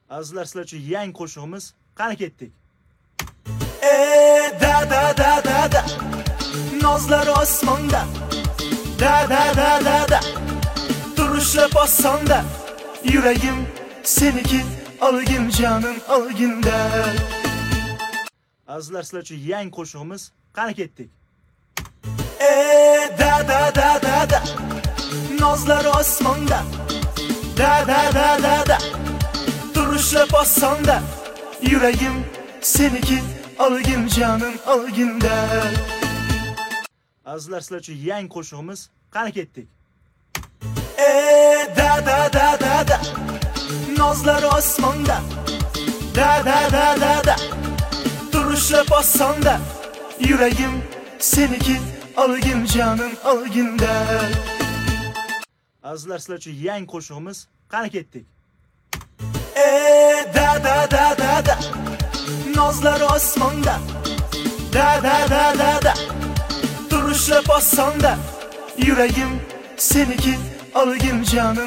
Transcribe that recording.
Azizlar, sizlar uchun yangi qo'shig'imiz qani ketdik. Da nozlar osmonda, da turishlar osonda, yuragim seniki, olgin jonim olginda. Azizlar, sizlar uchun yangi qo'shig'imiz qani ketdik. Da nozlar osmonda, da turishlar osonda, yuragim seniki, olgin jonim olginda. Azizlar, sizlar uchun yangi qo'shig'imiz qani ketdik. Da nozlar osmonda, da turishlar osonda, yuragim seniki, olgin jonim olginda. Azizlar, sizlar uchun yangi qo'shig'imiz qani ketdik. Da nozlar osmonda, da turishlar osonda, yuragim seniki, olgin jonim